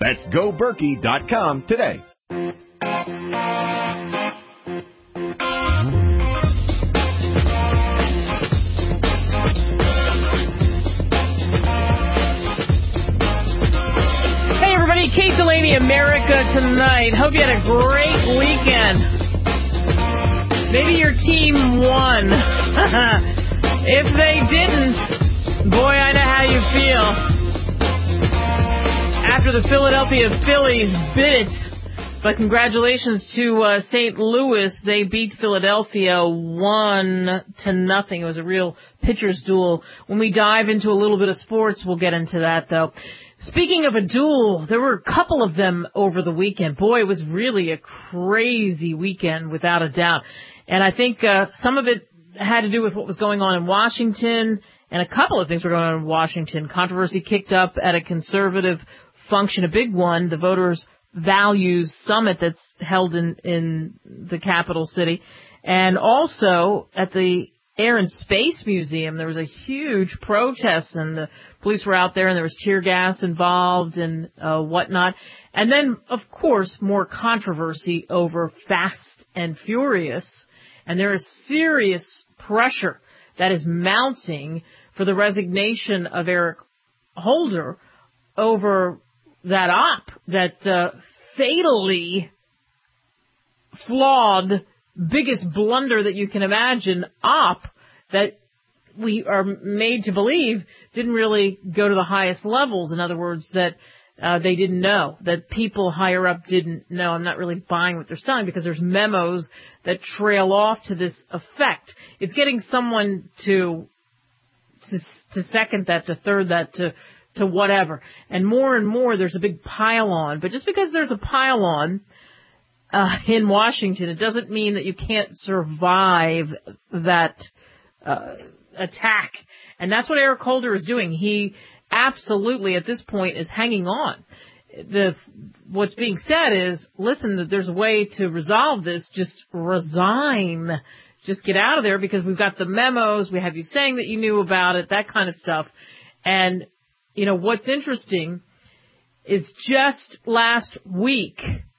That's GoBerkey.com today. Kate Delaney, America Tonight. Hope you had a great weekend. Maybe your team won. If they didn't, boy, I know how you feel. After the Philadelphia Phillies bit, but congratulations to St. Louis. They beat Philadelphia 1-0. It was a real pitcher's duel. When we dive into a little bit of sports, we'll get into that, though. Speaking of a duel, there were a couple of them over the weekend. Boy, it was really a crazy weekend, without a doubt. And I think some of it had to do with what was going on in Washington, and a couple of things were going on in Washington. Controversy kicked up at a conservative function, a big one, the Voters' Values Summit that's held in the capital city. And also at the Air and Space Museum, there was a huge protest, and the police were out there, and there was tear gas involved and whatnot. And then, of course, more controversy over Fast and Furious, and there is serious pressure that is mounting for the resignation of Eric Holder over that op, that fatally flawed, biggest blunder that you can imagine op that we are made to believe didn't really go to the highest levels. In other words, that they didn't know, that people higher up didn't know. I'm not really buying what they're selling because there's memos that trail off to this effect. It's getting someone to second that, to third that, to whatever. And more there's a big pile on. But just because there's a pile on in Washington, it doesn't mean that you can't survive that attack. And that's what Eric Holder is doing. He absolutely, at this point, is hanging on. What's being said is, listen, that there's a way to resolve this. Just resign. Just get out of there because we've got the memos. We have you saying that you knew about it, that kind of stuff. And, you know, what's interesting is just last week,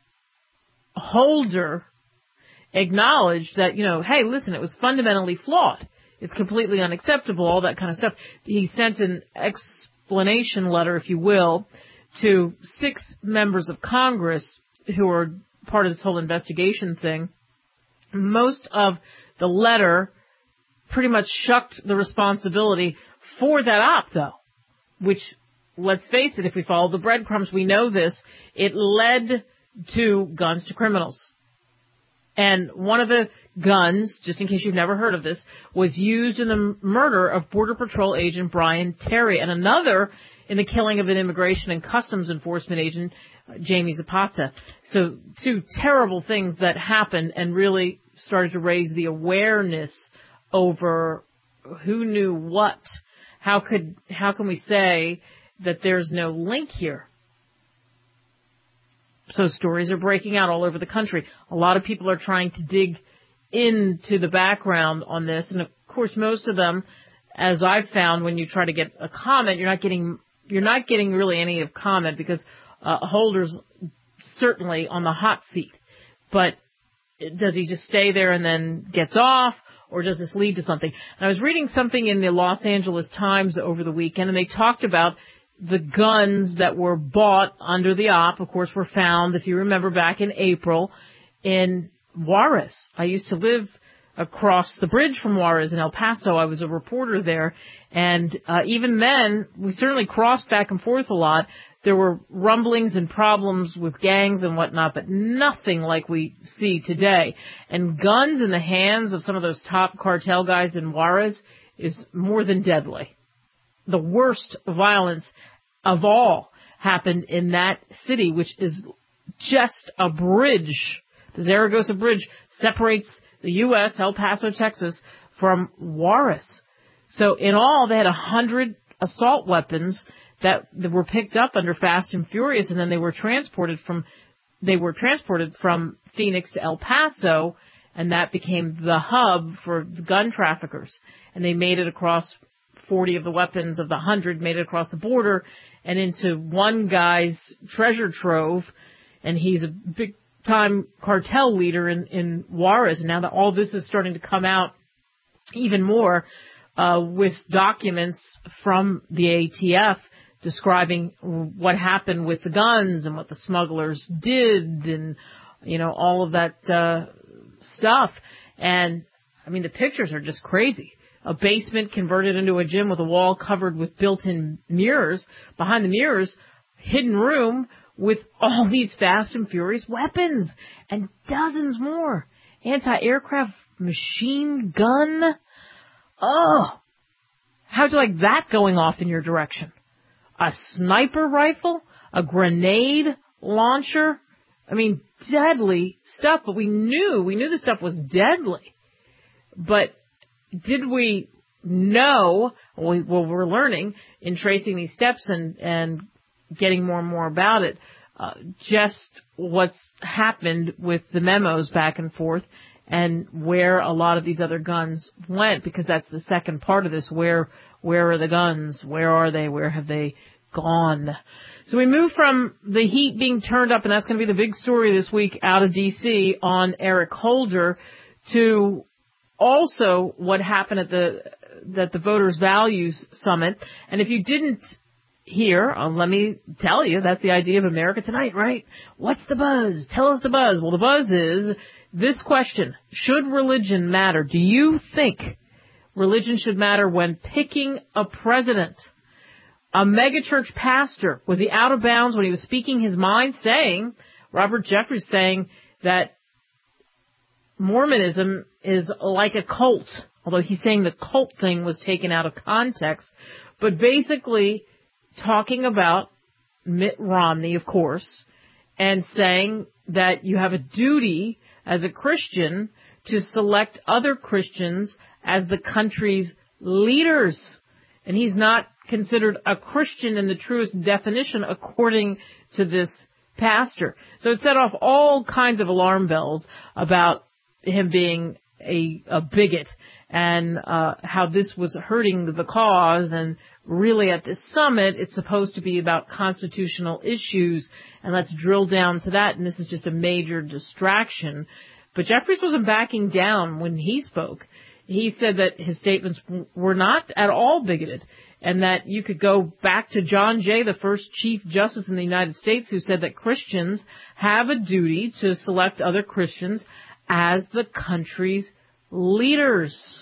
Holder acknowledged that, you know, hey, listen, it was fundamentally flawed. It's completely unacceptable, all that kind of stuff. He sent an explanation letter, if you will, to 6 members of Congress who are part of this whole investigation thing. Most of the letter pretty much shucked the responsibility for that op, though, which, let's face it, if we follow the breadcrumbs, we know this, it led to guns to criminals. And one of the guns, just in case you've never heard of this, was used in the murder of Border Patrol agent Brian Terry, and another in the killing of an Immigration and Customs Enforcement agent, Jamie Zapata. So 2 terrible things that happened and really started to raise the awareness over who knew what. How can we say that there's no link here? So stories are breaking out all over the country. A lot of people are trying to dig into the background on this. And of course, most of them, as I've found, when you try to get a comment, you're not getting really any of comment because Holder's certainly on the hot seat. But does he just stay there and then gets off? Or does this lead to something? And I was reading something in the Los Angeles Times over the weekend, and they talked about the guns that were bought under the op, of course, were found, if you remember, back in April in Juarez. I used to live across the bridge from Juarez in El Paso. I was a reporter there. And even then, we certainly crossed back and forth a lot. There were rumblings and problems with gangs and whatnot, but nothing like we see today. And guns in the hands of some of those top cartel guys in Juarez is more than deadly. The worst violence of all happened in that city, which is just a bridge. The Zaragoza Bridge separates the U.S., El Paso, Texas, from Juarez. So in all, they had 100 assault weapons that were picked up under Fast and Furious, and then they were transported from Phoenix to El Paso, and that became the hub for the gun traffickers. And they made it across 40 of the weapons of the 100 made it across the border and into one guy's treasure trove, and he's a big-time cartel leader in Juarez. And now that all this is starting to come out even more with documents from the ATF describing what happened with the guns and what the smugglers did and, all of that stuff. And, the pictures are just crazy. A basement converted into a gym with a wall covered with built-in mirrors. Behind the mirrors, hidden room with all these fast and furious weapons and dozens more. Anti-aircraft machine gun. Oh, how'd you like that going off in your direction? A sniper rifle? A grenade launcher? Deadly stuff, but we knew this stuff was deadly. But did we know, we're learning in tracing these steps and getting more and more about it, just what's happened with the memos back and forth and where a lot of these other guns went, because that's the second part of this. Where are the guns? Where are they? Where have they gone? So we move from the heat being turned up, and that's going to be the big story this week out of D.C. on Eric Holder, to also what happened at the Voters Values Summit. And if you didn't hear, let me tell you, that's the idea of America Tonight, right? What's the buzz? Tell us the buzz. Well, the buzz is this question: should religion matter? Do you think religion should matter when picking a president? A megachurch pastor, was he out of bounds when he was speaking his mind, saying, Robert Jeffress saying that Mormonism is like a cult, although he's saying the cult thing was taken out of context, but basically talking about Mitt Romney, of course, and saying that you have a duty as a Christian to select other Christians as the country's leaders. And he's not considered a Christian in the truest definition, according to this pastor. So it set off all kinds of alarm bells about him being a bigot and how this was hurting the cause. And really at this summit, it's supposed to be about constitutional issues, and let's drill down to that. And this is just a major distraction. But Jeffress wasn't backing down when he spoke. He said that his statements were not at all bigoted, and that you could go back to John Jay, the first Chief Justice in the United States, who said that Christians have a duty to select other Christians as the country's leaders.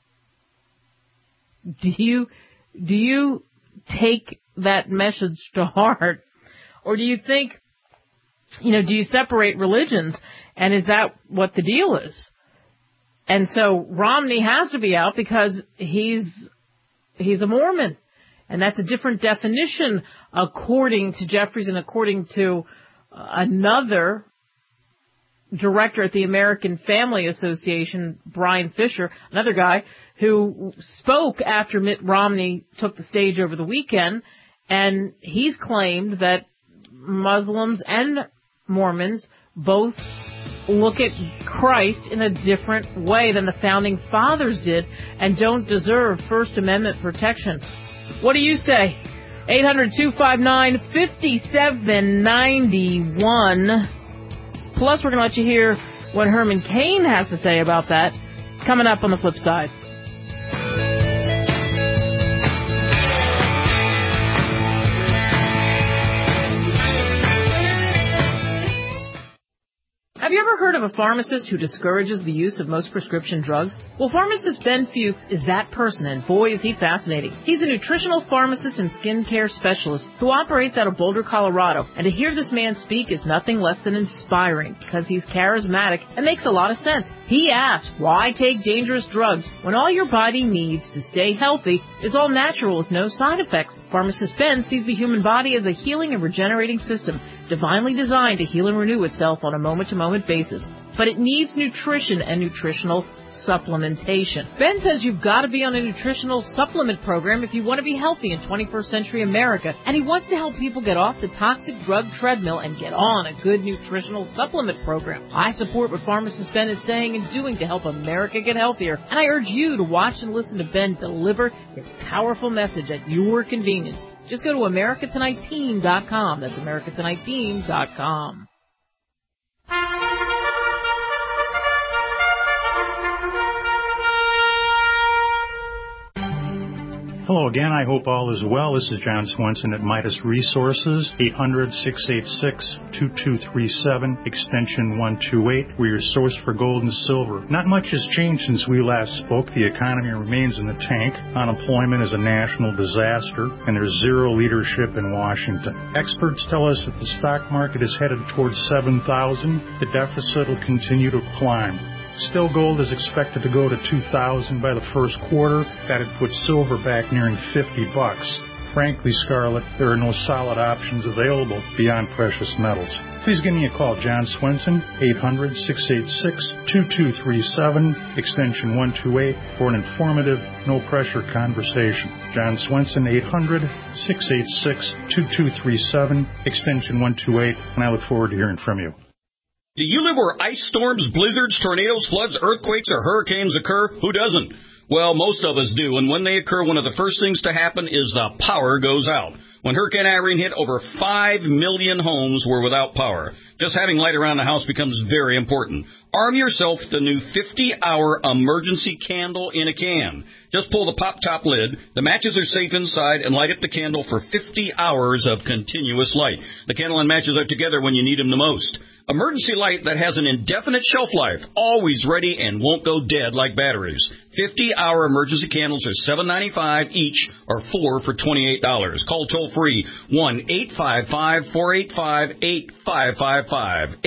Do you take that message to heart? Or do you think, do you separate religions, and is that what the deal is? And so Romney has to be out because he's a Mormon. And that's a different definition according to Jeffress and according to another director at the American Family Association, Brian Fisher, another guy who spoke after Mitt Romney took the stage over the weekend. And he's claimed that Muslims and Mormons both look at Christ in a different way than the Founding Fathers did and don't deserve First Amendment protection. What do you say? 800-259-5791. Plus, we're going to let you hear what Herman Cain has to say about that coming up on the flip side. Have you ever heard of a pharmacist who discourages the use of most prescription drugs? Well, pharmacist Ben Fuchs is that person, and boy, is he fascinating. He's a nutritional pharmacist and skincare specialist who operates out of Boulder, Colorado, and to hear this man speak is nothing less than inspiring because he's charismatic and makes a lot of sense. He asks, why take dangerous drugs when all your body needs to stay healthy is all natural with no side effects? Pharmacist Ben sees the human body as a healing and regenerating system, divinely designed to heal and renew itself on a moment-to-moment supplement basis, but it needs nutrition and nutritional supplementation. Ben says you've got to be on a nutritional supplement program if you want to be healthy in 21st century America, and he wants to help people get off the toxic drug treadmill and get on a good nutritional supplement program. I support what pharmacist Ben is saying and doing to help America get healthier, and I urge you to watch and listen to Ben deliver his powerful message at your convenience. Just go to AmericaTonightTeam.com. That's AmericaTonightTeam.com. Hello again. I hope all is well. This is John Swenson at Midas Resources, 800-686-2237, extension 128. We're your source for gold and silver. Not much has changed since we last spoke. The economy remains in the tank. Unemployment is a national disaster, and there's zero leadership in Washington. Experts tell us that the stock market is headed towards 7,000. The deficit will continue to climb. Still, gold is expected to go to 2,000 by the first quarter. That'd put silver back nearing $50. Frankly, Scarlett, there are no solid options available beyond precious metals. Please give me a call, John Swenson, 800-686-2237, extension 128, for an informative, no-pressure conversation. John Swenson, 800-686-2237, extension 128, and I look forward to hearing from you. Do you live where ice storms, blizzards, tornadoes, floods, earthquakes, or hurricanes occur? Who doesn't? Well, most of us do, and when they occur, one of the first things to happen is the power goes out. When Hurricane Irene hit, over 5 million homes were without power. Just having light around the house becomes very important. Arm yourself with the new 50-hour emergency candle in a can. Just pull the pop-top lid, the matches are safe inside, and light up the candle for 50 hours of continuous light. The candle and matches are together when you need them the most. Emergency light that has an indefinite shelf life, always ready and won't go dead like batteries. 50-hour emergency candles are $7.95 each, or 4 for $28. Call toll-free 1-855-485-8555,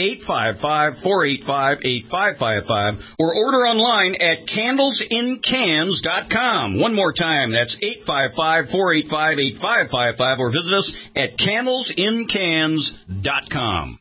855-485-8555, or order online at candlesincans.com. One more time, that's 855-485-8555, or visit us at candlesincans.com.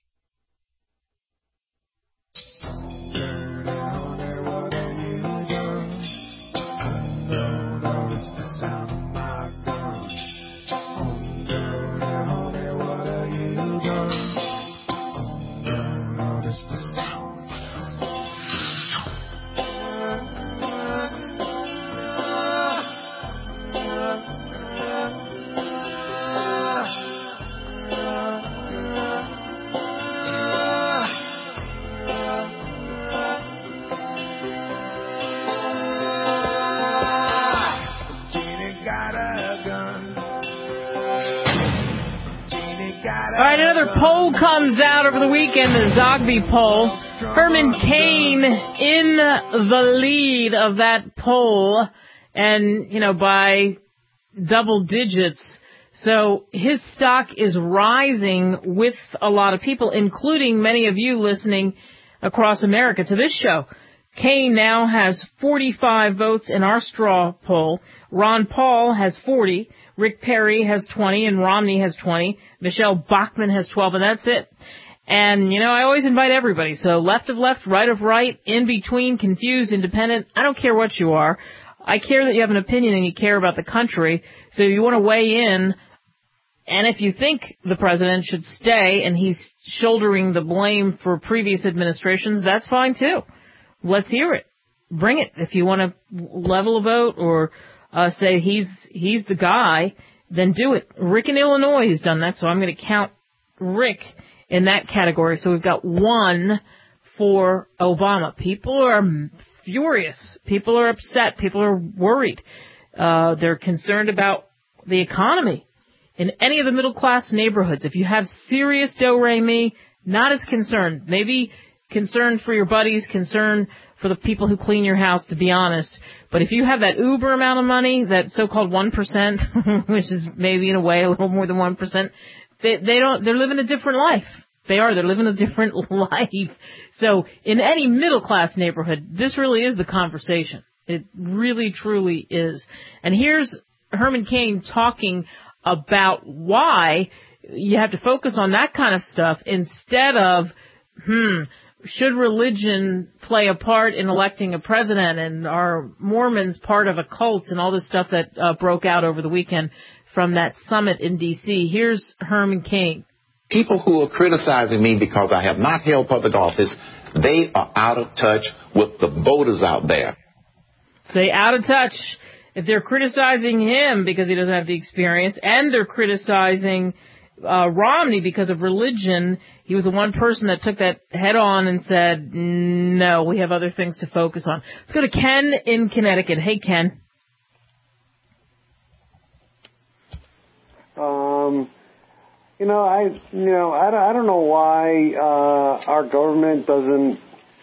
All right, another poll comes out over the weekend, the Zogby poll. Herman Cain in the lead of that poll, and, by double digits. So his stock is rising with a lot of people, including many of you listening across America to this show. Cain now has 45 votes in our straw poll. Ron Paul has 40. Rick Perry has 20, and Romney has 20. Michelle Bachmann has 12, and that's it. And, I always invite everybody. So left of left, right of right, in between, confused, independent. I don't care what you are. I care that you have an opinion and you care about the country. So you want to weigh in. And if you think the president should stay and he's shouldering the blame for previous administrations, that's fine too. Let's hear it. Bring it. If you want to level a vote or say he's the guy, then do it. Rick in Illinois has done that, so I'm going to count Rick in that category. So we've got 1 for Obama. People are furious. People are upset. People are worried. They're concerned about the economy. In any of the middle-class neighborhoods, if you have serious do-re-mi, not as concerned. Maybe concerned for your buddies, concerned for the people who clean your house, to be honest. But if you have that uber amount of money, that so-called 1%, which is maybe in a way a little more than 1%, they're living a different life. They're living a different life. So in any middle-class neighborhood, this really is the conversation. It really, truly is. And here's Herman Cain talking about why you have to focus on that kind of stuff instead of, should religion play a part in electing a president, and are Mormons part of a cult, and all this stuff that broke out over the weekend from that summit in D.C. Here's Herman Cain. People who are criticizing me because I have not held public office, they are out of touch with the voters out there. Say out of touch. If they're criticizing him because he doesn't have the experience, and they're criticizing Romney because of religion, he was the one person that took that head on and said, no, we have other things to focus on. Let's go to Ken in Connecticut. Hey, Ken. I don't know why our government doesn't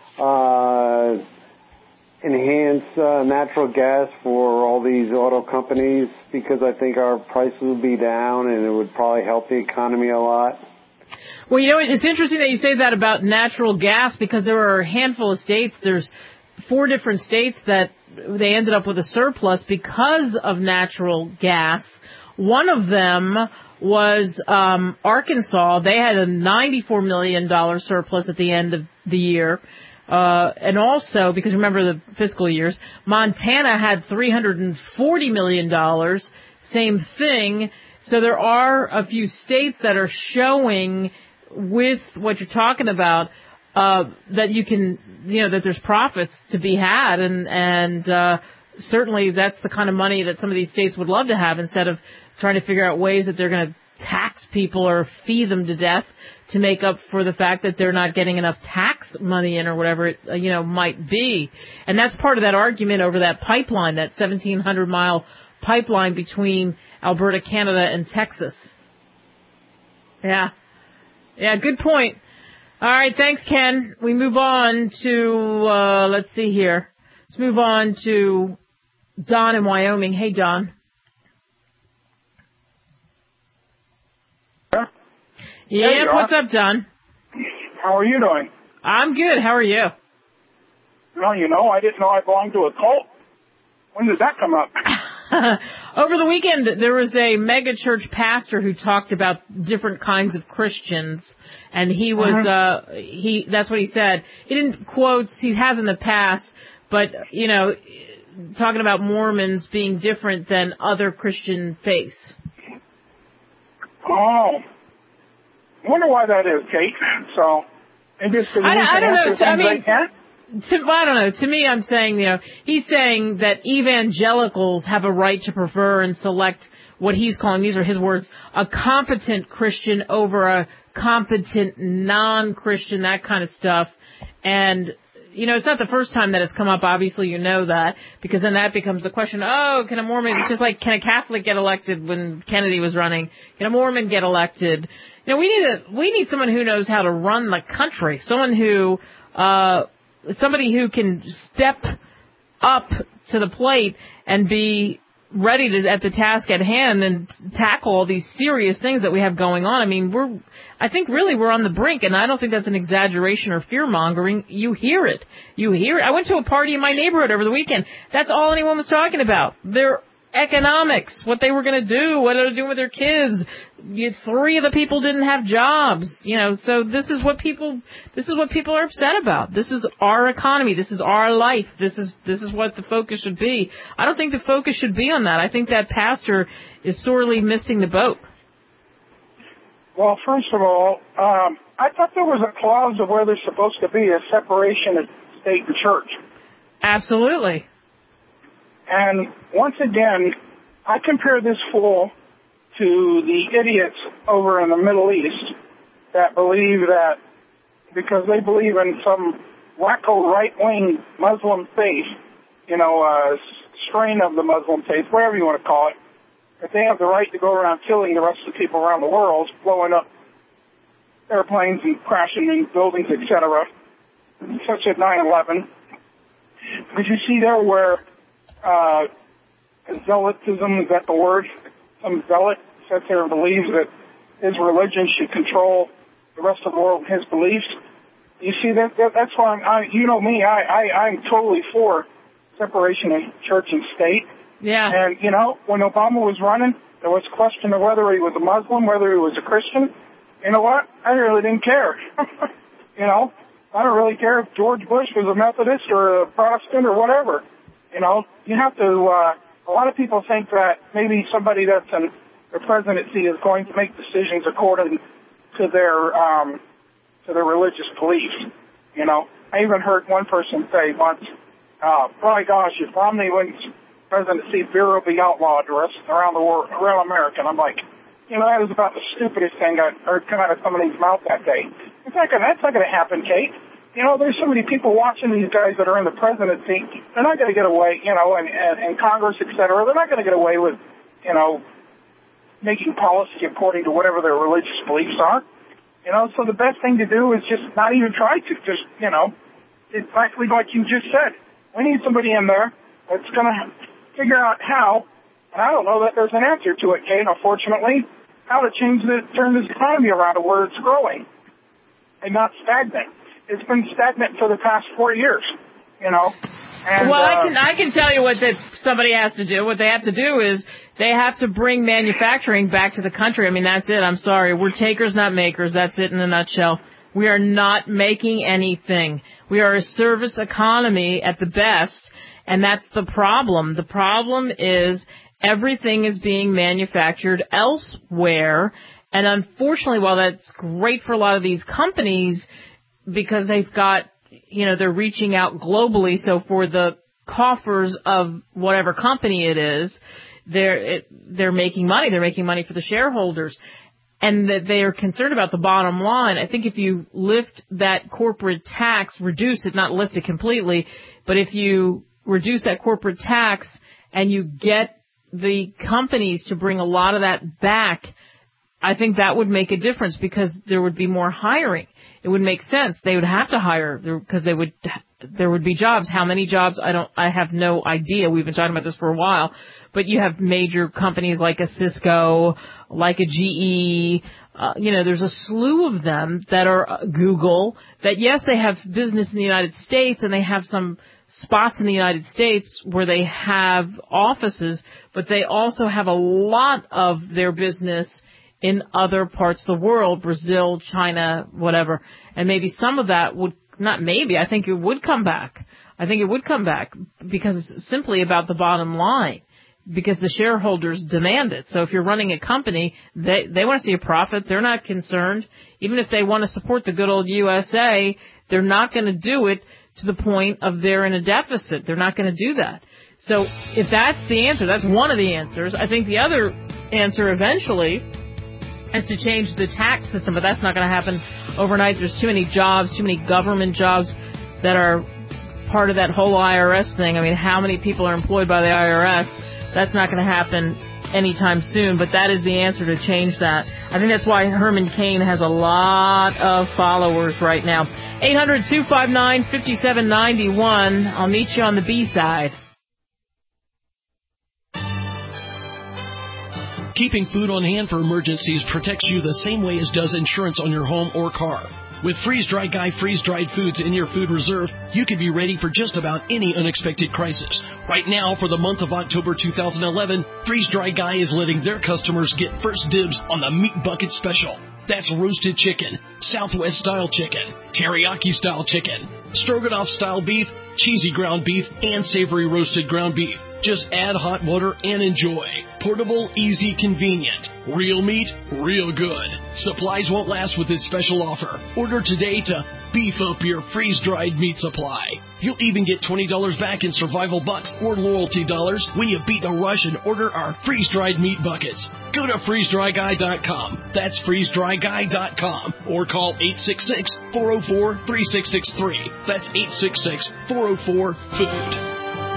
enhance natural gas for all these auto companies, because I think our prices would be down and it would probably help the economy a lot. Well, it's interesting that you say that about natural gas, because there are a handful of states. There's 4 different states that they ended up with a surplus because of natural gas. One of them was Arkansas. They had a $94 million surplus at the end of the year. And also, because remember the fiscal years, Montana had $340 million. Same thing. So there are a few states that are showing, with what you're talking about, that you can, that there's profits to be had, and certainly that's the kind of money that some of these states would love to have, instead of trying to figure out ways that they're going to tax people or feed them to death to make up for the fact that they're not getting enough tax money in, or whatever it, might be. And that's part of that argument over that pipeline, that 1,700-mile pipeline between Alberta, Canada, and Texas. Yeah, good point. All right, thanks, Ken. We move on to, let's see here. Let's move on to Don in Wyoming. Hey, Don. Yeah, what's up, Don? How are you doing? I'm good. How are you? Well, I didn't know I belonged to a cult. When did that come up? Over the weekend, there was a mega church pastor who talked about different kinds of Christians, and he was, that's what he said. He didn't quote, he has in the past, but, talking about Mormons being different than other Christian faiths. Oh. I wonder why that is, Kate. So, maybe it's because I don't know. I don't know. To me, I'm saying, he's saying that evangelicals have a right to prefer and select what he's calling, these are his words, a competent Christian over a competent non-Christian, that kind of stuff. And, it's not the first time that it's come up. Obviously, that, because then that becomes the question, can a Mormon, it's just like, can a Catholic get elected when Kennedy was running? Can a Mormon get elected? We need someone who knows how to run the country, somebody who can step up to the plate and be ready at the task at hand and tackle all these serious things that we have going on. I mean, I think really we're on the brink, and I don't think that's an exaggeration or fear-mongering. You hear it. I went to a party in my neighborhood over the weekend. That's all anyone was talking about. Their economics, what they were going to do, what they were doing with their kids. 3 of the people didn't have jobs, so this is what people are upset about. This is our economy. This is our life. This is what the focus should be. I don't think the focus should be on that. I think that pastor is sorely missing the boat. Well, first of all, I thought there was a clause of where there's supposed to be a separation of state and church. Absolutely. And once again, I compare this fool to the idiots over in the Middle East that believe that because they believe in some wacko right-wing Muslim faith, strain of the Muslim faith, whatever you want to call it, that they have the right to go around killing the rest of the people around the world, blowing up airplanes and crashing in buildings, etc., such as 9/11. But you see there where zealotism, is that the word? Some zealot sits there and believes that his religion should control the rest of the world, his beliefs. You see, that's why I'm totally for separation of church and state. Yeah. And, when Obama was running, there was question of whether he was a Muslim, whether he was a Christian. You know what? I really didn't care. I don't really care if George Bush was a Methodist or a Protestant or whatever. You know, you have to, a lot of people think that maybe somebody that's in the presidency is going to make decisions according to their religious beliefs. You know, I even heard one person say once, by gosh, if Romney wins presidency, beer will be outlawed around the world, around America. And I'm like, you know, that was about the stupidest thing I heard come out of somebody's mouth that day. That's not going to happen, Kate. You know, there's so many people watching these guys that are in the presidency. They're not going to get away, you know, and Congress, et cetera. They're not going to get away with, you know, making policy according to whatever their religious beliefs are. You know, so the best thing to do is just not even try to. Just, you know, exactly like you just said. We need somebody in there that's going to figure out how, and I don't know that there's an answer to it, Kate, unfortunately, how to turn this economy around to where it's growing and not stagnant. It's been stagnant for the past 4 years, you know. And, well, I can tell you what somebody has to do. What they have to do is they have to bring manufacturing back to the country. I mean, that's it. I'm sorry. We're takers, not makers. That's it in a nutshell. We are not making anything. We are a service economy at the best, and that's the problem. The problem is everything is being manufactured elsewhere, and unfortunately, while that's great for a lot of these companies because they've got, you know, they're reaching out globally, so for the coffers of whatever company it is, they're making money. They're making money for the shareholders. And that they are concerned about the bottom line. I think if you lift that corporate tax, reduce it, not lift it completely, but if you reduce that corporate tax and you get the companies to bring a lot of that back, I think that would make a difference because there would be more hiring. It would make sense. They would have to hire because there would be jobs. How many jobs? I have no idea. We've been talking about this for a while. But you have major companies like a Cisco, like a GE, you know, there's a slew of them that are Google, that yes, they have business in the United States and they have some spots in the United States where they have offices, but they also have a lot of their business in other parts of the world, Brazil, China, whatever. And maybe some of that would, not maybe, I think it would come back. I think it would come back because it's simply about the bottom line. Because the shareholders demand it. So if you're running a company, they want to see a profit. They're not concerned. Even if they want to support the good old USA, they're not going to do it to the point of they're in a deficit. They're not going to do that. So if that's the answer, that's one of the answers. I think the other answer eventually is to change the tax system, but that's not going to happen overnight. There's too many jobs, too many government jobs that are part of that whole IRS thing. I mean, how many people are employed by the IRS? That's not going to happen anytime soon, but that is the answer to change that. I think that's why Herman Cain has a lot of followers right now. 800-259-5791. I'll meet you on the B side. Keeping food on hand for emergencies protects you the same way as does insurance on your home or car. With Freeze-Dry Guy freeze-dried foods in your food reserve, you can be ready for just about any unexpected crisis. Right now, for the month of October 2011, Freeze-Dry Guy is letting their customers get first dibs on the Meat Bucket Special. That's roasted chicken, Southwest-style chicken, teriyaki-style chicken, stroganoff-style beef, cheesy ground beef, and savory roasted ground beef. Just add hot water and enjoy. Portable, easy, convenient. Real meat, real good. Supplies won't last with this special offer. Order today to beef up your freeze-dried meat supply. You'll even get $20 back in survival bucks or loyalty dollars when you beat the rush and order our freeze-dried meat buckets. Go to freezedryguy.com. That's freezedryguy.com. Or call 866-404-3663. That's 866-404-FOOD.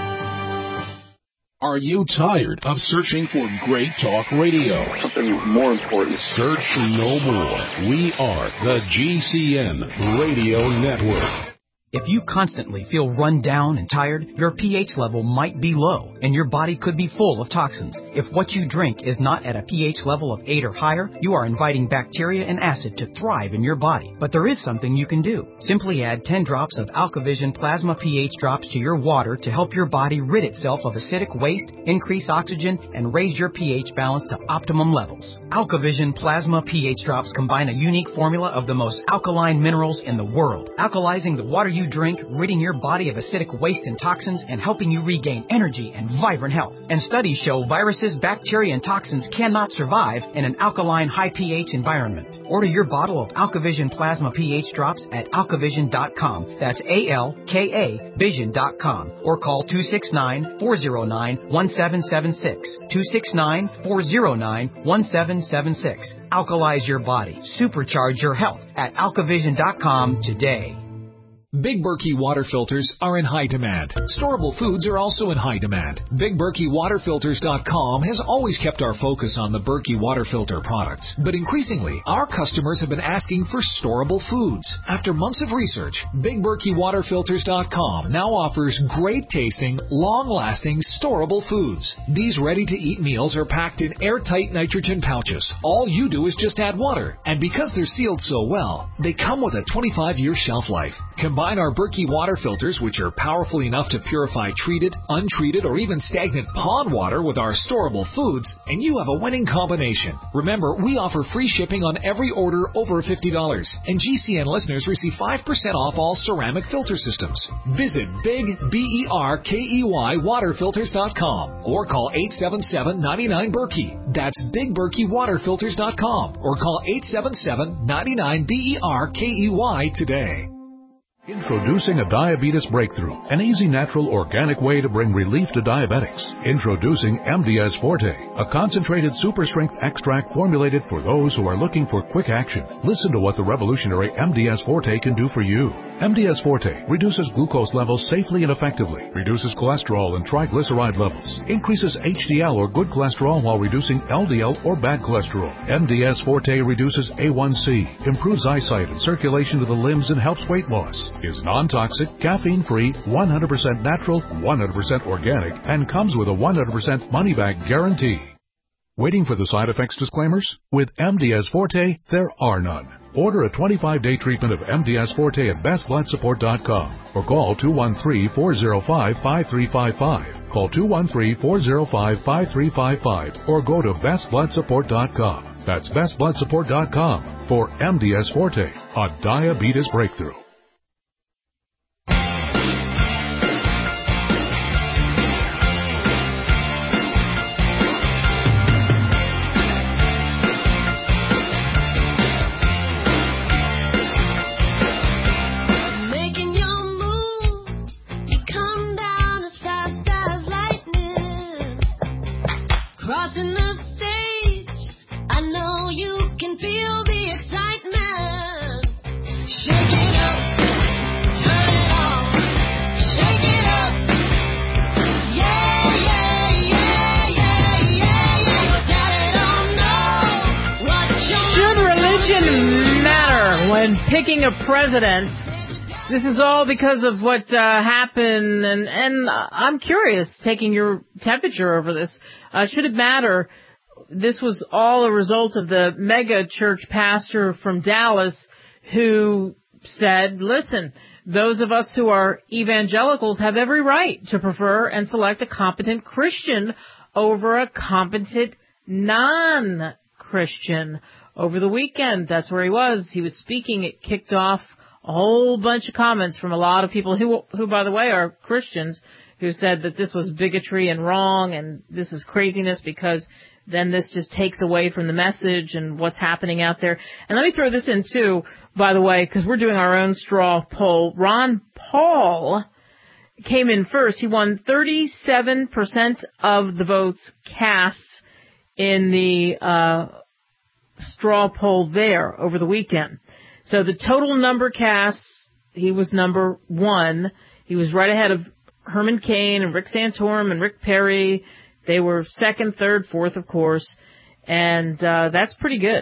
Are you tired of searching for great talk radio? Something more important. Search no more. We are the GCN Radio Network. If you constantly feel run down and tired, your pH level might be low, and your body could be full of toxins. If what you drink is not at a pH level of 8 or higher, you are inviting bacteria and acid to thrive in your body. But there is something you can do. Simply add 10 drops of AlkaVision Plasma pH drops to your water to help your body rid itself of acidic waste, increase oxygen, and raise your pH balance to optimum levels. AlkaVision Plasma pH drops combine a unique formula of the most alkaline minerals in the world, alkalizing the water you drink, ridding your body of acidic waste and toxins, and helping you regain energy and vibrant health. And studies show viruses, bacteria, and toxins cannot survive in an alkaline, high pH environment. Order your bottle of AlkaVision Plasma pH drops at alkavision.com. That's ALKA Vision.com. Or call 269-409-1776. 269-409-1776. Alkalize your body. Supercharge your health at alkavision.com today. Big Berkey water filters are in high demand. Storable foods are also in high demand. BigBerkeyWaterFilters.com has always kept our focus on the Berkey water filter products, but increasingly, our customers have been asking for storable foods. After months of research, BigBerkeyWaterFilters.com now offers great tasting, long-lasting, storable foods. These ready-to-eat meals are packed in airtight nitrogen pouches. All you do is just add water, and because they're sealed so well, they come with a 25-year shelf life. Combine our Berkey water filters, which are powerful enough to purify treated, untreated, or even stagnant pond water with our storable foods, and you have a winning combination. Remember, we offer free shipping on every order over $50, and GCN listeners receive 5% off all ceramic filter systems. Visit BigBerkeyWaterFilters.com or call 877-99-BERKEY. That's BigBerkeyWaterFilters.com or call 877-99-BERKEY today. Introducing a diabetes breakthrough, an easy, natural, organic way to bring relief to diabetics. Introducing MDS Forte, a concentrated super strength extract formulated for those who are looking for quick action. Listen to what the revolutionary MDS Forte can do for you. MDS Forte reduces glucose levels safely and effectively, reduces cholesterol and triglyceride levels, increases HDL or good cholesterol while reducing LDL or bad cholesterol. MDS Forte reduces A1C, improves eyesight and circulation to the limbs, and helps weight loss. Is non-toxic, caffeine-free, 100% natural, 100% organic, and comes with a 100% money-back guarantee. Waiting for the side effects disclaimers? With MDS Forte, there are none. Order a 25-day treatment of MDS Forte at bestbloodsupport.com or call 213-405-5355. Call 213-405-5355 or go to bestbloodsupport.com. That's bestbloodsupport.com for MDS Forte, a diabetes breakthrough. Crossing the stage, I know you can feel the excitement. Shake it up, turn it on, shake it up. Yeah, yeah, yeah, yeah, yeah, yeah. Your daddy don't know what you're Should religion matter when picking a president? This is all because of what happened, and I'm curious, taking your temperature over this. Should it matter? This was all a result of the mega church pastor from Dallas who said, listen, those of us who are evangelicals have every right to prefer and select a competent Christian over a competent non-Christian. Over the weekend, that's where he was. He was speaking. It kicked off a whole bunch of comments from a lot of people who, by the way, are Christians, who said that this was bigotry and wrong and this is craziness because then this just takes away from the message and what's happening out there. And let me throw this in too, by the way, because we're doing our own straw poll. Ron Paul came in first. He won 37% of the votes cast in the straw poll there over the weekend. So the total number cast, he was number one. He was right ahead of Herman Cain and Rick Santorum and Rick Perry. They were second, third, fourth, of course. And that's pretty good.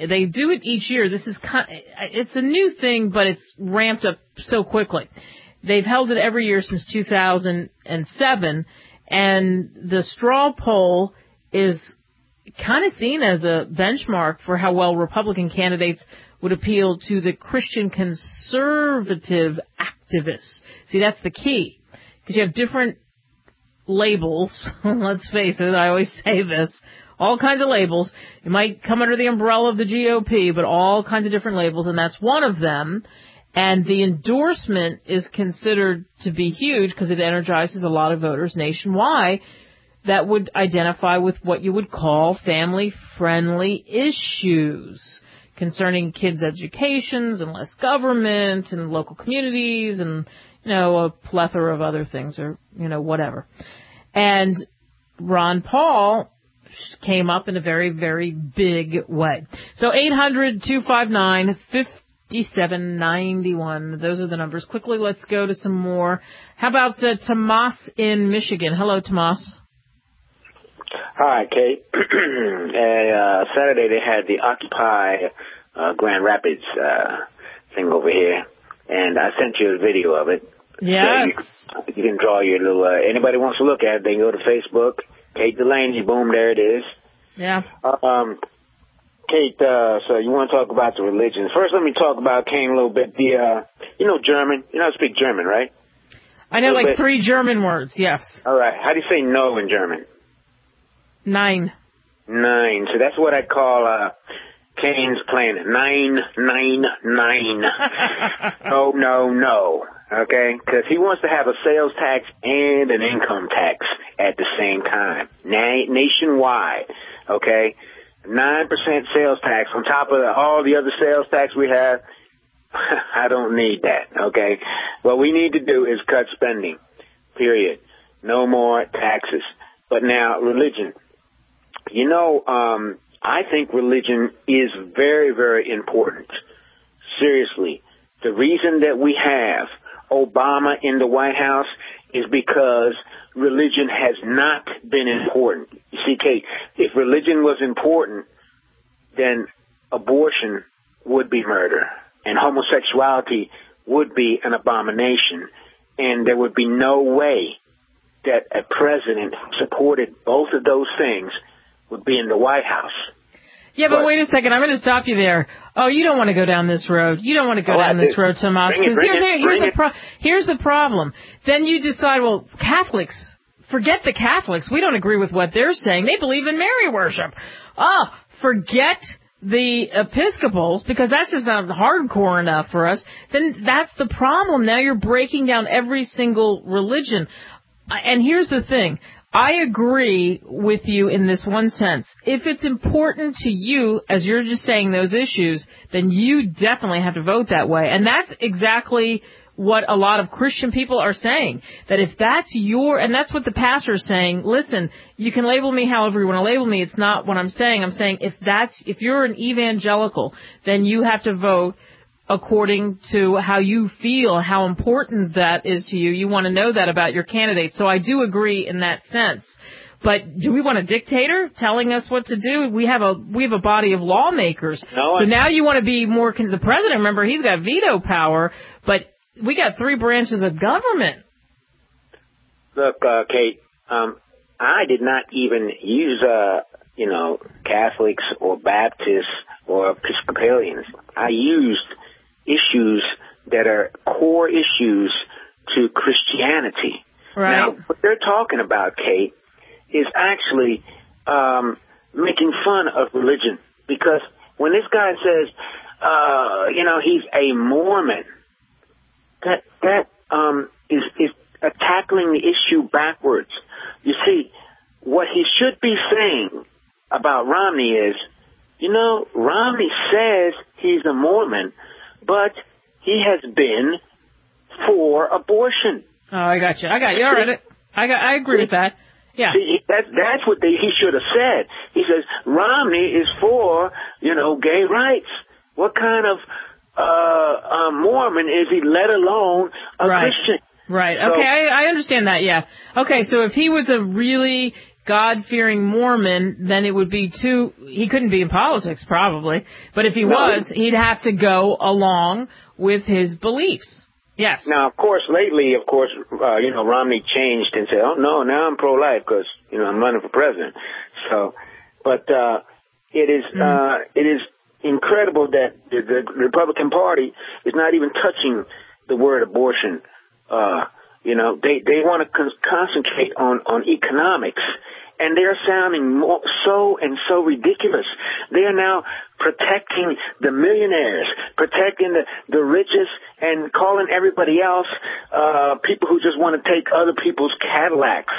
They do it each year. This is it's a new thing, but it's ramped up so quickly. They've held it every year since 2007, and the straw poll is kind of seen as a benchmark for how well Republican candidates would appeal to the Christian conservative activists. See, that's the key, because you have different labels. Let's face it, I always say this. All kinds of labels. It might come under the umbrella of the GOP, but all kinds of different labels, and that's one of them. And the endorsement is considered to be huge because it energizes a lot of voters nationwide that would identify with what you would call family-friendly issues concerning kids' educations and less government and local communities and, a plethora of other things or, whatever. And Ron Paul came up in a very, very big way. So 800-259-5791. Those are the numbers. Quickly, let's go to some more. How about Tomas in Michigan? Hello, Tomas. Hi, Kate. Saturday they had the Occupy Grand Rapids thing over here, and I sent you a video of it. Yes. So you can draw your little, anybody wants to look at it, they can go to Facebook. Kate Delaney, boom, there it is. Yeah. Kate, so you want to talk about the religion. First, let me talk about Kane a little bit. German. You know how to speak German, right? I know like 3 German words, yes. All right. How do you say no in German? 9. So that's what I call Kane's plan. 9. No. Okay? Because he wants to have a sales tax and an income tax at the same time. Nationwide. Okay? 9% sales tax on top of all the other sales tax we have. I don't need that. Okay? What we need to do is cut spending. Period. No more taxes. But now, religion. I think religion is very, very important. Seriously. The reason that we have Obama in the White House is because religion has not been important. You see, Kate, if religion was important, then abortion would be murder, and homosexuality would be an abomination, and there would be no way that a president who supported both of those things would be in the White House. Yeah, but wait a second. I'm going to stop you there. Oh, you don't want to go down this road. You don't want to go down this road, Tomas. Because here's the problem. Then you decide, well, Catholics, forget the Catholics. We don't agree with what they're saying. They believe in Mary worship. Forget the Episcopals, because that's just not hardcore enough for us. Then that's the problem. Now you're breaking down every single religion. And here's the thing. I agree with you in this one sense. If it's important to you, as you're just saying, those issues, then you definitely have to vote that way. And that's exactly what a lot of Christian people are saying. That if that's and that's what the pastor is saying, listen, you can label me however you want to label me. It's not what I'm saying. I'm saying if you're an evangelical, then you have to vote according to how you feel, how important that is to you. You want to know that about your candidate. So I do agree in that sense. But do we want a dictator telling us what to do? We have a body of lawmakers. So now you want to be more the president. Remember, he's got veto power, but we got 3 branches of government. Look, Kate, I did not even use Catholics or Baptists or Episcopalians. I used issues that are core issues to Christianity. Right. Now, what they're talking about, Kate, is actually making fun of religion. Because when this guy says, he's a Mormon, that is tackling the issue backwards. You see, what he should be saying about Romney is, Romney says he's a Mormon, but he has been for abortion. Oh, I got you. All right. I agree with that. Yeah. See, that's what he should have said. He says Romney is for, gay rights. What kind of Mormon is he, let alone a Christian? Right. Okay, I understand that, yeah. Okay, so if he was a really God-fearing Mormon, then it would be he couldn't be in politics probably, but if he was, he'd have to go along with his beliefs. Yes. Now, of course, lately, Romney changed and said, oh, no, now I'm pro-life because, I'm running for president. So, but it is incredible that the Republican Party is not even touching the word abortion. They want to concentrate on economics, and they're sounding so ridiculous. They are now protecting the millionaires, protecting the richest, and calling everybody else people who just want to take other people's Cadillacs.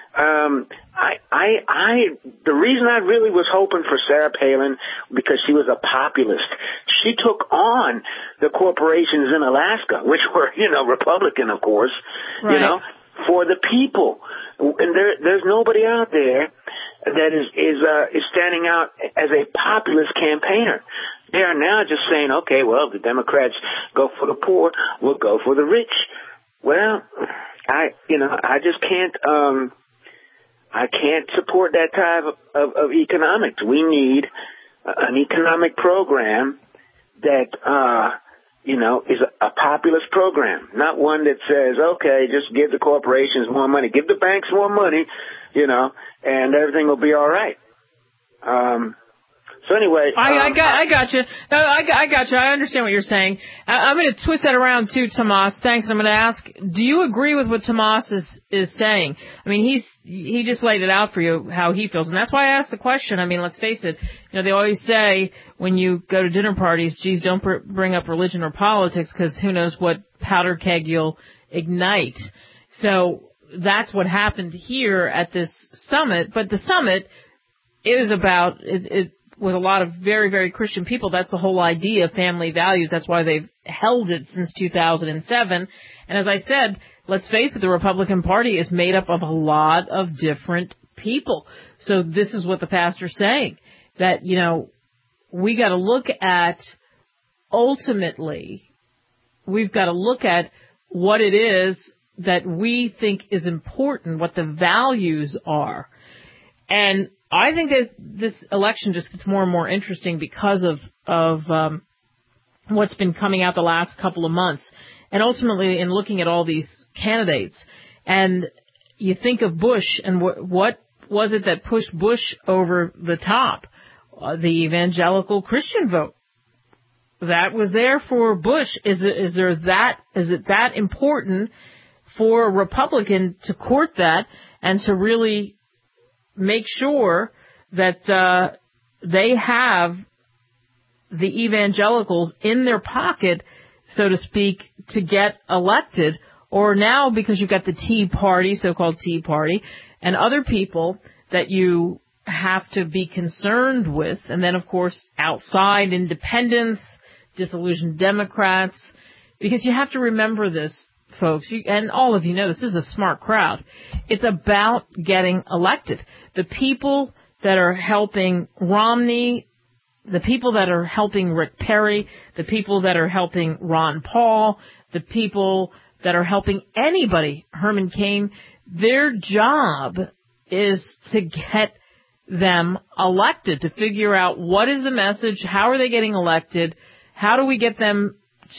The reason I really was hoping for Sarah Palin, because she was a populist. She took on the corporations in Alaska, which were, Republican, of course, right. For the people. And there's nobody out there that is standing out as a populist campaigner. They are now just saying, okay, well, the Democrats go for the poor, we'll go for the rich. Well, I just can't, I can't support that type of economics. We need an economic program that, is a populist program, not one that says, okay, just give the corporations more money, give the banks more money, and everything will be all right. So anyway, I got you. No, I got you. I understand what you're saying. I'm going to twist that around too, Tomas. Thanks. And I'm going to ask, do you agree with what Tomas is saying? I mean, he just laid it out for you how he feels, and that's why I asked the question. I mean, let's face it. They always say when you go to dinner parties, geez, don't bring up religion or politics because who knows what powder keg you'll ignite. So that's what happened here at this summit. But the summit is about it with a lot of very, very Christian people. That's the whole idea of family values. That's why they've held it since 2007. And as I said, let's face it, the Republican Party is made up of a lot of different people. So this is what the pastor's saying, that, we got to look at, ultimately, we've got to look at what it is that we think is important, what the values are. And I think that this election just gets more and more interesting because of what's been coming out the last couple of months. And ultimately, in looking at all these candidates, and you think of Bush, and what was it that pushed Bush over the top? The evangelical Christian vote. That was there for Bush. Is it that important for a Republican to court that and to really make sure that they have the evangelicals in their pocket, so to speak, to get elected? Or now, because you've got the Tea Party, so-called Tea Party, and other people that you have to be concerned with, and then, of course, outside independents, disillusioned Democrats, because you have to remember this, folks, and all of you know this is a smart crowd. It's about getting elected. The people that are helping Romney, the people that are helping Rick Perry, the people that are helping Ron Paul, the people that are helping anybody, Herman Cain, their job is to get them elected, to figure out what is the message, how are they getting elected, how do we get them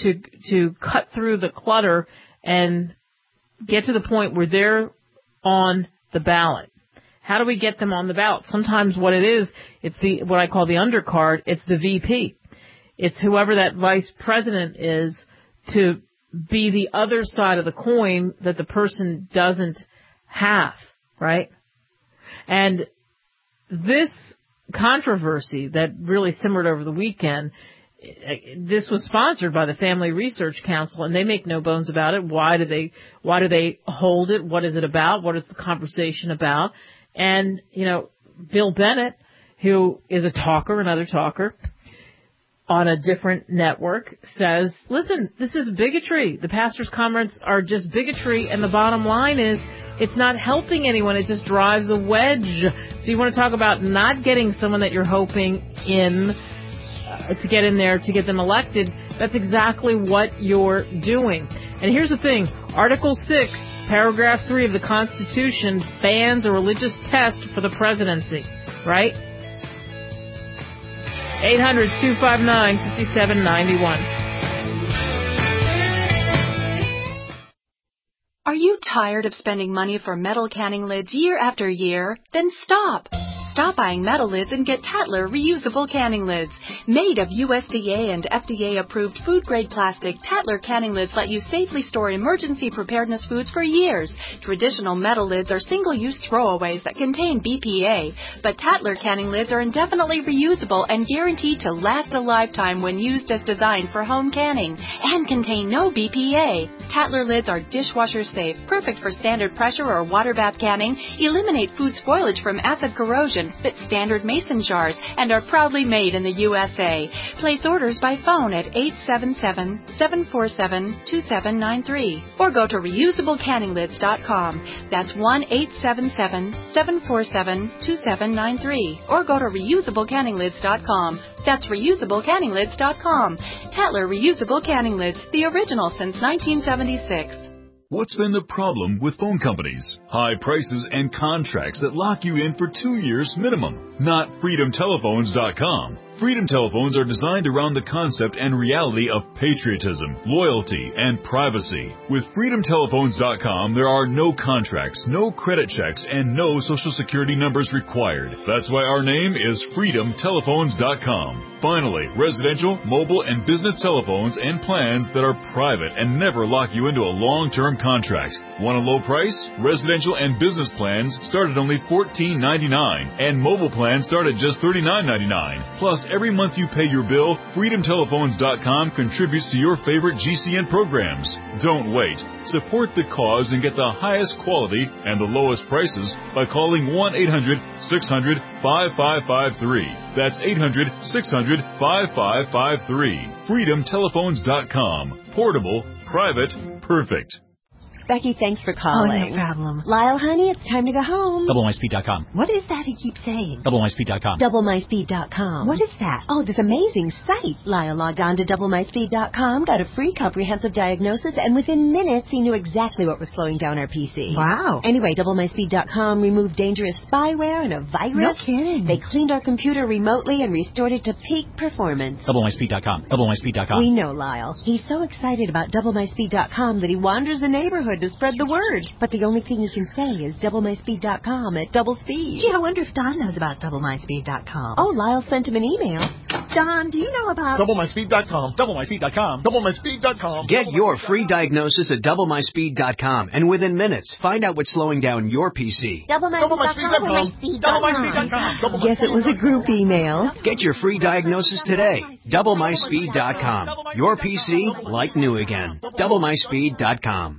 to cut through the clutter and get to the point where they're on the ballot. How do we get them on the ballot? Sometimes what it is, it's what I call the undercard, it's the VP. It's whoever that vice president is, to be the other side of the coin that the person doesn't have, right? And this controversy that really simmered over the weekend, this was sponsored by the Family Research Council, and they make no bones about it. Why do they hold it? What is it about? What is the conversation about? And, Bill Bennett, who is a talker, another talker, on a different network, says, listen, this is bigotry. The pastor's comments are just bigotry, and the bottom line is it's not helping anyone. It just drives a wedge. So you want to talk about not getting someone that you're hoping in to get in there to get them elected. That's exactly what you're doing. And here's the thing. Article 6, Paragraph 3 of the Constitution bans a religious test for the presidency. Right? 800-259-5791. Are you tired of spending money for metal canning lids year after year? Then stop. Stop buying metal lids and get Tatler reusable canning lids. Made of USDA and FDA-approved food-grade plastic, Tatler canning lids let you safely store emergency preparedness foods for years. Traditional metal lids are single-use throwaways that contain BPA, but Tatler canning lids are indefinitely reusable and guaranteed to last a lifetime when used as designed for home canning and contain no BPA. Tatler lids are dishwasher safe, perfect for standard pressure or water bath canning, eliminate food spoilage from acid corrosion, fit standard mason jars, and are proudly made in the USA. Place orders by phone at 877-747-2793 or go to reusablecanninglids.com. That's 1-877-747-2793 or go to reusablecanninglids.com. That's reusablecanninglids.com. Tatler Reusable Canning Lids, the original since 1976. What's been the problem with phone companies? High prices and contracts that lock you in for 2 years minimum. Not FreedomTelephones.com. Freedom Telephones are designed around the concept and reality of patriotism, loyalty, and privacy. With FreedomTelephones.com, there are no contracts, no credit checks, and no Social Security numbers required. That's why our name is FreedomTelephones.com. Finally, residential, mobile, and business telephones and plans that are private and never lock you into a long-term contract. Want a low price? Residential and business plans start at only $14.99, and mobile plans start at just $39.99. Plus, every month you pay your bill, FreedomTelephones.com contributes to your favorite GCN programs. Don't wait. Support the cause and get the highest quality and the lowest prices by calling 1-800-600-5553. That's 800-600-5553. FreedomTelephones.com. Portable, private, perfect. Becky, thanks for calling. Oh, no problem. Lyle, honey, it's time to go home. DoubleMySpeed.com. What is that he keeps saying? DoubleMySpeed.com. DoubleMySpeed.com. What is that? Oh, this amazing site. Lyle logged on to DoubleMySpeed.com, got a free comprehensive diagnosis, and within minutes he knew exactly what was slowing down our PC. Wow. Anyway, DoubleMySpeed.com removed dangerous spyware and a virus. No kidding. They cleaned our computer remotely and restored it to peak performance. DoubleMySpeed.com. DoubleMySpeed.com. We know Lyle. He's so excited about DoubleMySpeed.com that he wanders the neighborhood to spread the word. But the only thing he can say is DoubleMySpeed.com at double speed. Gee, I wonder if Don knows about DoubleMySpeed.com. Oh, Lyle sent him an email. Don, do you know about DoubleMySpeed.com? DoubleMySpeed.com. DoubleMySpeed.com. Get your free diagnosis at DoubleMySpeed.com, and within minutes, find out what's slowing down your PC. DoubleMySpeed.com. DoubleMySpeed.com. Guess it was a group email. Get your free diagnosis today. DoubleMySpeed.com. Your PC like new again. DoubleMySpeed.com.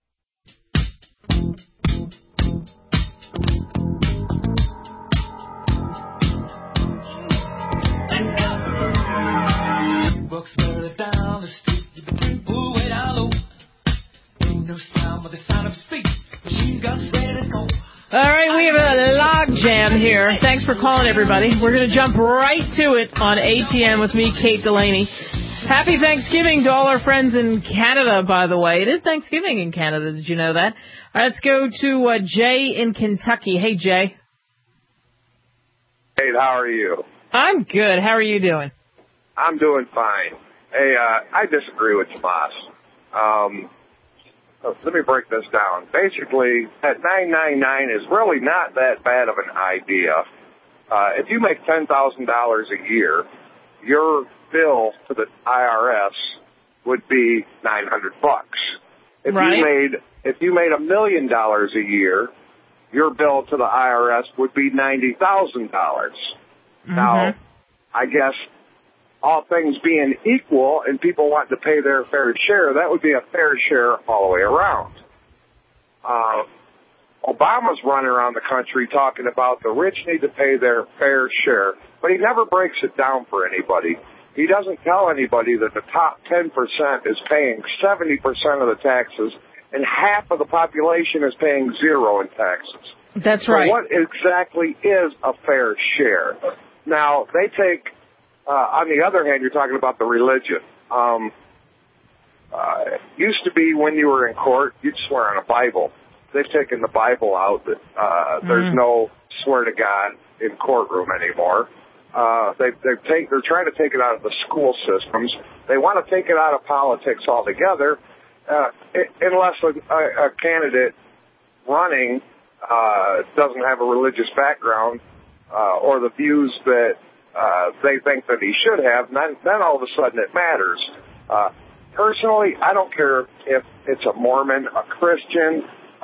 Walks further down the street, you can pull way down low. Ain't no sound but the sound of speed. Machine guns ready to go. All right, we have a log jam here. Thanks for calling, everybody. We're going to jump right to it on ATM with me, Kate Delaney. Happy Thanksgiving to all our friends in Canada, by the way. It is Thanksgiving in Canada. Did you know that? All right, let's go to Jay in Kentucky. Hey, Jay. Hey, how are you? I'm good. How are you doing? I'm doing fine. Hey, I disagree with Tomas. Let me break this down. Basically, that $999 is really not that bad of an idea. If you make $10,000 a year, your bill to the IRS would be $900. If you made $1 million a year, your bill to the IRS would be $90,000. Now, I guess all things being equal and people want to pay their fair share, that would be a fair share all the way around. Obama's running around the country talking about the rich need to pay their fair share, but he never breaks it down for anybody. He doesn't tell anybody that the top 10% is paying 70% of the taxes and half of the population is paying zero in taxes. That's right. So what exactly is a fair share? Now, they take, on the other hand, you're talking about the religion. used to be when you were in court, you'd swear on a Bible. They've taken the Bible out. There's no swear to God in courtroom anymore. They're trying to take it out of the school systems. They want to take it out of politics altogether, unless a candidate running doesn't have a religious background or the views that they think that he should have. Then all of a sudden it matters. Personally, I don't care if it's a Mormon, a Christian,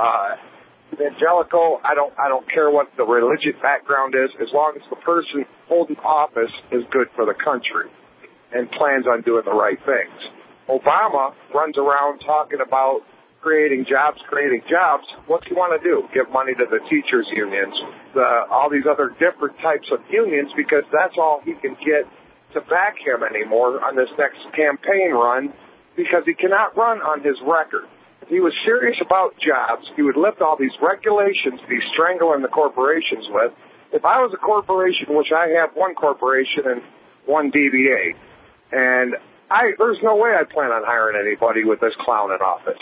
evangelical. I don't care what the religious background is, as long as the person holding office is good for the country and plans on doing the right things. Obama runs around talking about creating jobs. What's he want to do? Give money to the teachers' unions, all these other different types of unions, because that's all he can get to back him anymore on this next campaign run, because he cannot run on his record. If he was serious about jobs, he would lift all these regulations that he's strangling the corporations with. If I was a corporation, which I have one corporation and one DBA, and there's no way I plan on hiring anybody with this clown in office.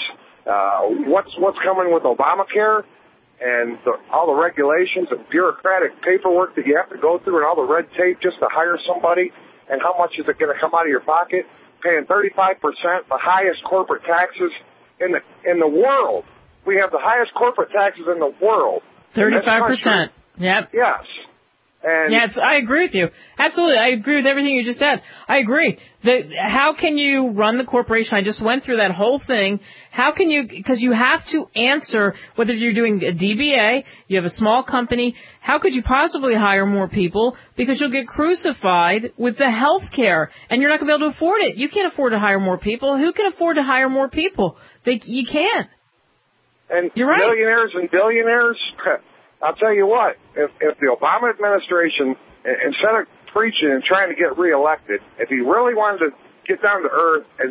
What's coming with Obamacare and all the regulations and bureaucratic paperwork that you have to go through and all the red tape just to hire somebody, and how much is it going to come out of your pocket? Paying 35%, the highest corporate taxes in the world. We have the highest corporate taxes in the world. 35%. Yep. Yes. And I agree with you. Absolutely. I agree with everything you just said. I agree. How can you run the corporation? I just went through that whole thing. How can you, because you have to answer whether you're doing a DBA, you have a small company, how could you possibly hire more people? Because you'll get crucified with the health care, and you're not going to be able to afford it. You can't afford to hire more people. Who can afford to hire more people? You can't. And you're right. Millionaires and billionaires, I'll tell you what, if the Obama administration, instead of preaching and trying to get reelected, if he really wanted to get down to earth and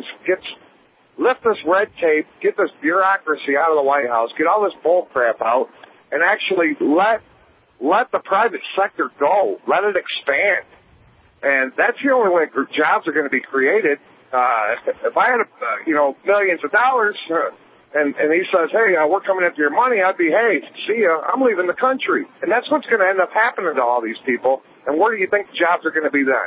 lift this red tape, get this bureaucracy out of the White House, get all this bull crap out, and actually let the private sector go, let it expand. And that's the only way jobs are going to be created. If I had, millions of dollars, and he says, hey, we're coming after your money, I'd be, hey, see ya, I'm leaving the country. And that's what's going to end up happening to all these people. And where do you think the jobs are going to be then?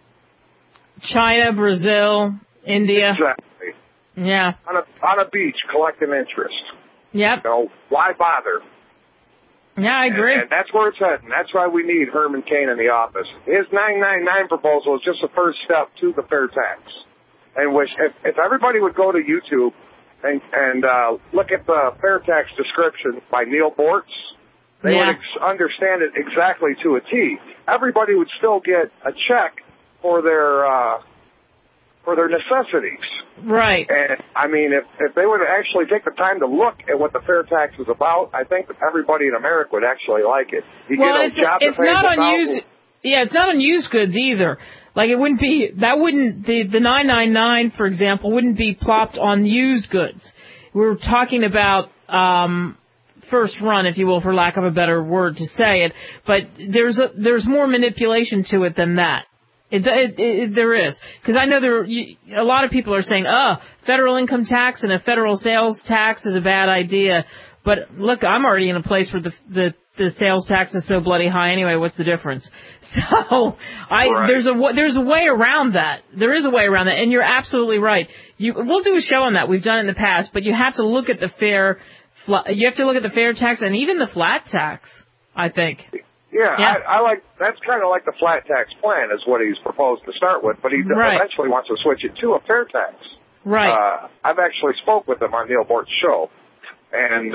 China, Brazil, India. Exactly. Yeah. On a beach, collecting interest. Yep. Why bother? Yeah, I agree. And that's where it's heading. That's why we need Herman Cain in the office. His 999 proposal is just the first step to the fair tax. And if everybody would go to YouTube and look at the fair tax description by Neil Bortz, they would understand it exactly to a T. Everybody would still get a check for their necessities. Right. And I mean, if they would actually take the time to look at what the fair tax is about, I think that everybody in America would actually like it. It's not on used goods either. Like it wouldn't be, the 999, for example, wouldn't be plopped on used goods. We're talking about, first run, if you will, for lack of a better word to say it, but there's more manipulation to it than that. There is. Because I know a lot of people are saying, federal income tax and a federal sales tax is a bad idea. But look, I'm already in a place where the sales tax is so bloody high anyway. What's the difference? So there's a way around that. There is a way around that, and you're absolutely right. We'll do a show on that. We've done it in the past, but you have to look at the fair tax and even the flat tax, I think. Yeah. I like, that's kind of like the flat tax plan is what he's proposed to start with, but he eventually wants to switch it to a fair tax. Right. I've actually spoke with him on Neil Bort's show, and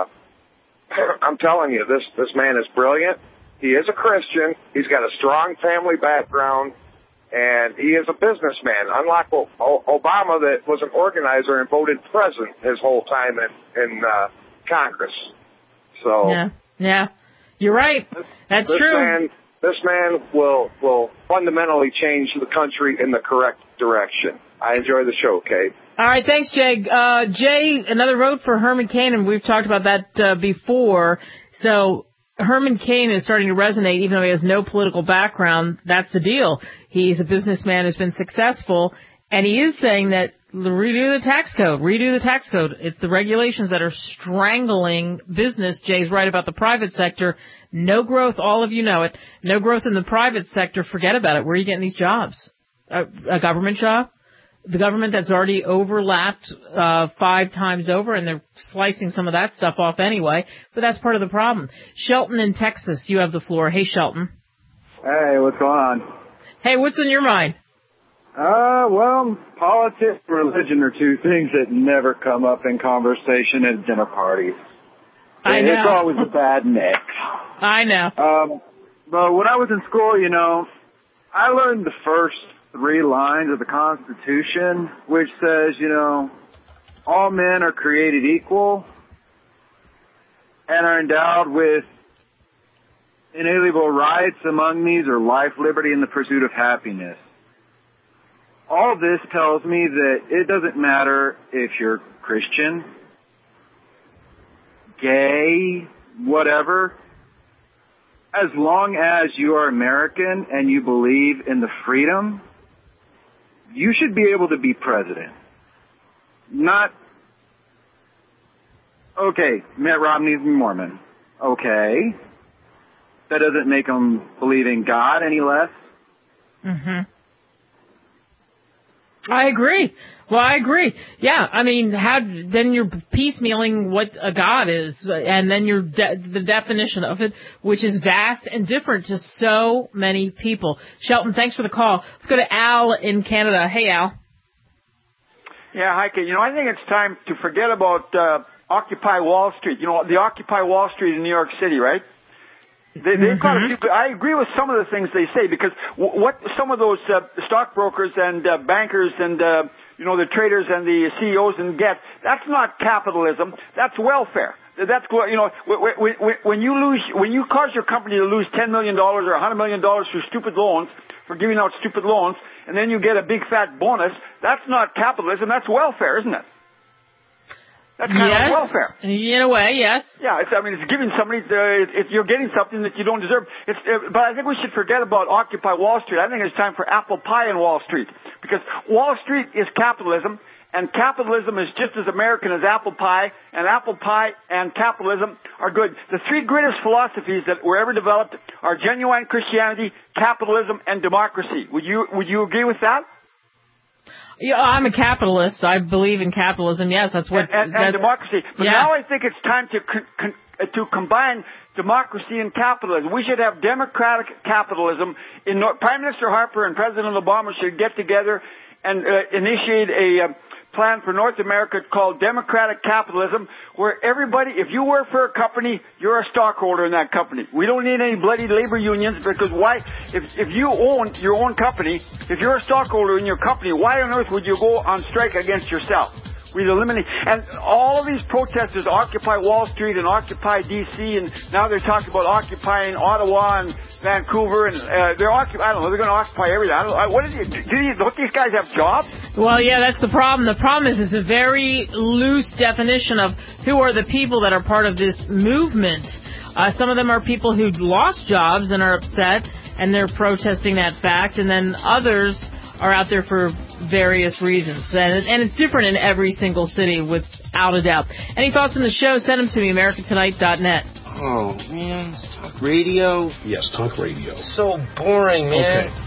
I'm telling you, this man is brilliant. He is a Christian. He's got a strong family background, and he is a businessman, unlike Obama, that was an organizer and voted president his whole time in Congress. So yeah. You're right. That's true. This man will fundamentally change the country in the correct direction. I enjoy the show, Kate. All right, thanks, Jay. Jay, another vote for Herman Cain, and we've talked about that before. So Herman Cain is starting to resonate, even though he has no political background. That's the deal. He's a businessman who's been successful, and he is saying that Redo the tax code. Redo the tax code. It's the regulations that are strangling business. Jay's right about the private sector. No growth, all of you know it. No growth in the private sector. Forget about it. Where are you getting these jobs? A government job? The government that's already overlapped 5 times over, and they're slicing some of that stuff off anyway. But that's part of the problem. Shelton in Texas, you have the floor. Hey, Shelton. Hey, what's going on? Hey, what's in your mind? Well, politics and religion are two things that never come up in conversation at dinner parties. I know. It's always a bad mix. I know. But when I was in school, I learned the first 3 lines of the Constitution, which says, all men are created equal and are endowed with inalienable rights. Among these are life, liberty, and the pursuit of happiness. All this tells me that it doesn't matter if you're Christian, gay, whatever, as long as you are American and you believe in the freedom, you should be able to be president. Not, okay, Mitt Romney's Mormon. Okay. That doesn't make him believe in God any less. Mm-hmm. I agree. Well, I agree. Yeah, I mean, then you're piecemealing what a God is, and then the definition of it, which is vast and different to so many people. Shelton, thanks for the call. Let's go to Al in Canada. Hey, Al. Yeah, Heike. I think it's time to forget about Occupy Wall Street. The Occupy Wall Street in New York City, right? They've got a few. I agree with some of the things they say, because what some of those stockbrokers and bankers and the traders and the CEOs get, that's not capitalism. That's welfare. That's when you cause your company to lose $10 million or $100 million through stupid loans, for giving out stupid loans, and then you get a big fat bonus. That's not capitalism. That's welfare, isn't it? That's kind of welfare. In a way, yes. Yeah, it's giving somebody, you're getting something that you don't deserve. But I think we should forget about Occupy Wall Street. I think it's time for apple pie in Wall Street. Because Wall Street is capitalism, and capitalism is just as American as apple pie, and apple pie and capitalism are good. The 3 greatest philosophies that were ever developed are genuine Christianity, capitalism, and democracy. Would you agree with that? Yeah, I'm a capitalist. I believe in capitalism. Yes, that's what. And democracy. But now I think it's time to combine democracy and capitalism. We should have democratic capitalism. Prime Minister Harper and President Obama should get together and initiate a plan for North America called democratic capitalism, where everybody, if you work for a company, you're a stockholder in that company. We don't need any bloody labor unions, because why? If you own your own company, if you're a stockholder in your company, why on earth would you go on strike against yourself? We'd eliminate. And all of these protesters, Occupy Wall Street and Occupy D.C., and now they're talking about occupying Ottawa and Vancouver, and I don't know, they're going to occupy everything. Don't these guys have jobs? Well, yeah, that's the problem. The problem is it's a very loose definition of who are the people that are part of this movement. Some of them are people who lost jobs and are upset, and they're protesting that fact, and then others are out there for various reasons. And it's different in every single city, without a doubt. Any thoughts on the show? Send them to me, AmericanTonight.net. Oh, man. Talk radio? Yes, talk radio. So boring, man. Okay.